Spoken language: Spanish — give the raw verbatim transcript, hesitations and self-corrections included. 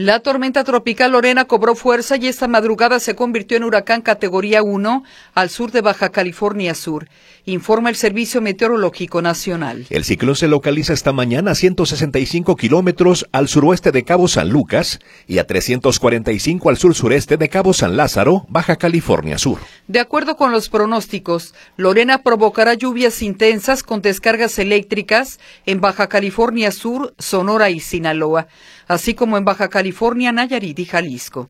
La tormenta tropical Lorena cobró fuerza y esta madrugada se convirtió en huracán categoría uno al sur de Baja California Sur, informa el Servicio Meteorológico Nacional. El ciclón se localiza esta mañana a ciento sesenta y cinco kilómetros al suroeste de Cabo San Lucas y a trescientos cuarenta y cinco al sur-sureste de Cabo San Lázaro, Baja California Sur. De acuerdo con los pronósticos, Lorena provocará lluvias intensas con descargas eléctricas en Baja California Sur, Sonora y Sinaloa, así como en Baja California, Nayarit y Jalisco.